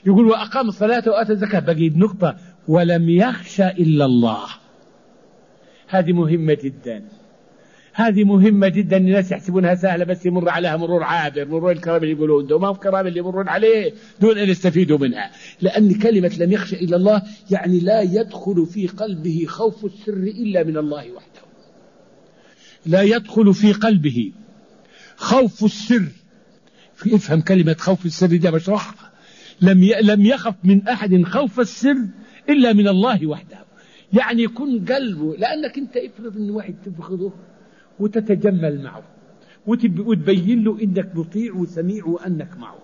يقول وأقام الصلاة وآتى الزكاة، بقي نقطة ولم يخشى إلا الله. هذه مهمة جدا، هذه مهمة جدا. الناس يحسبونها سهلة بس يمر عليها مرور عابر، مرور الكرام اللي يقولون ده، وما هو الكرام اللي يمرون عليه دون أن يستفيدوا منها. لأن كلمة لم يخشى إلا الله يعني لا يدخل في قلبه خوف السر إلا من الله وحده. لا يدخل في قلبه خوف السر. افهم كلمة خوف السر دي بشرحها. لم يخف من أحد خوف السر إلا من الله وحده. يعني يكون قلبه، لأنك أنت افرض أن واحد تبغضه وتتجمل معه وتبين له إنك مطيع وسميع وأنك معه،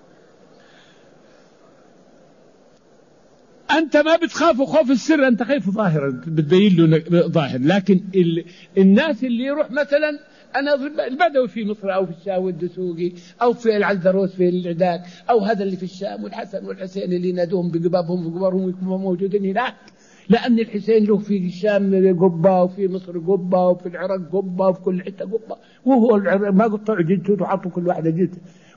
أنت ما بتخاف خوف السر، أنت خايف ظاهرا بتبين له ظاهر. لكن الناس اللي يروح مثلا، أنا البدوي في مصر أو في الشام والدسوقي أو في العذروس في العداك أو هذا اللي في الشام والحسن والحسين اللي ينادوهم بقبابهم وقبرهم يكونوا موجودين هناك، لأن الحسين له في الشام قبة وفي مصر قبة وفي العراق قبة وفي كل حتة قبة، وهو ما قطعوا جلته وحطوا كل واحدة جلته،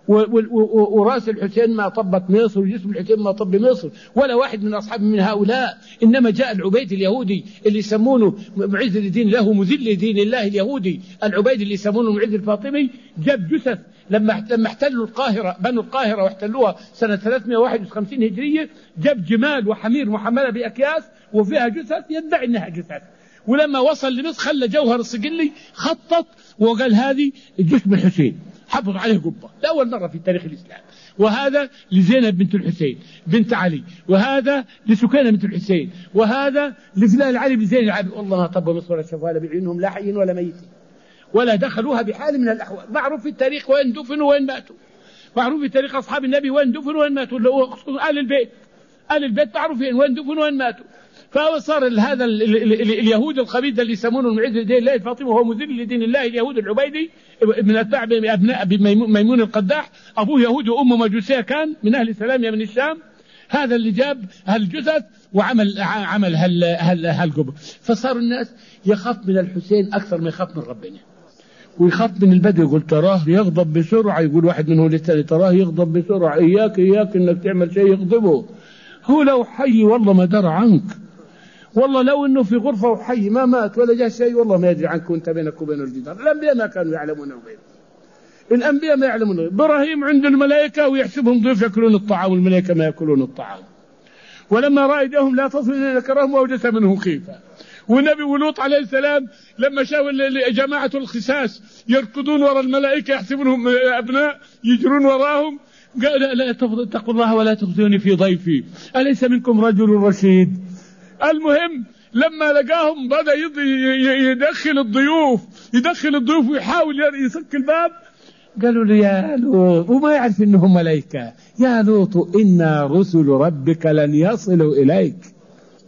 وراس الحسين ما طبت مصر وجسم الحسين ما طب مصر ولا واحد من أصحاب من هؤلاء. إنما جاء العبيد اليهودي اللي يسمونه معز لدين الله مذل لدين الله اليهودي، العبيد اللي يسمونه معز الفاطمي، جاب جثث لما احتلوا القاهرة، بنوا القاهرة واحتلوها سنة 351 هجرية، جاب جمال وحمير محملة بأكياس وفيها جثث يدعي إنها جثث. ولما وصل لمصر خلى جوهر الصقلي خطط وقال هذه جسم الحسين، حفظ عليه قبة لأول مرة في تاريخ الإسلام. وهذا لزينب بنت الحسين بنت علي، وهذا لسكينة بنت الحسين، وهذا لفلان علي بن زين العابدين. والله ما طب مصر ولا شافوها بعيونهم لا حيين ولا ميتين ولا دخلوها بحال من الأحوال. معروف في التاريخ وين دفنوا وين ماتوا، معروف في تاريخ أصحاب النبي وين دفنوا وين ماتوا، آل البيت، آل البيت معروفين وين دفنوا وين ماتوا. فصار هذا اليهود الخبيث اللي يسمونه المعز لدين الله الفاطمي وهو مذل لدين الله اليهود العبيدي من أتباع أبناء ميمون القداح، أبوه يهودي وأمه مجوسية كان من أهل سلامية من الشام. هذا اللي جاب هالجثث وعمل هالقبة. فصار الناس يخاف من الحسين أكثر ما يخاف من ربنا، ويخاف من البدو. يقول تراه يغضب بسرعة، يقول واحد منهم للتاني تراه يغضب بسرعة، إياك إنك تعمل شيء يغضبه، هو لو حي والله ما درى عنك، والله لو انه في غرفة وحي ما مات ولا جاء شيء والله ما يدري عنك وانت بينك وبين الجدار. الانبياء ما كانوا يعلمونه غيره، الانبياء ما يعلمونه. ابراهيم عند الملائكة ويحسبهم ضيوف ياكلون الطعام والملائكة ما ياكلون الطعام، ولما رأى ايديهم لا تصل الى ذكرهم واوجس منهم خيفة. والنبي ولوط عليه السلام لما شاف جماعة الخساس يركضون وراء الملائكة يحسبونهم ابناء يجرون وراهم، قال لا اتقوا الله ولا تخزوني في ضيفي أليس منكم رجل رشيد. المهم لما لقاهم بدأ يدخل الضيوف ويحاول يسك الباب، قالوا له يا لوط، وما يعرف انهم ملائكة، يا لوط إنا رسل ربك لن يصلوا إليك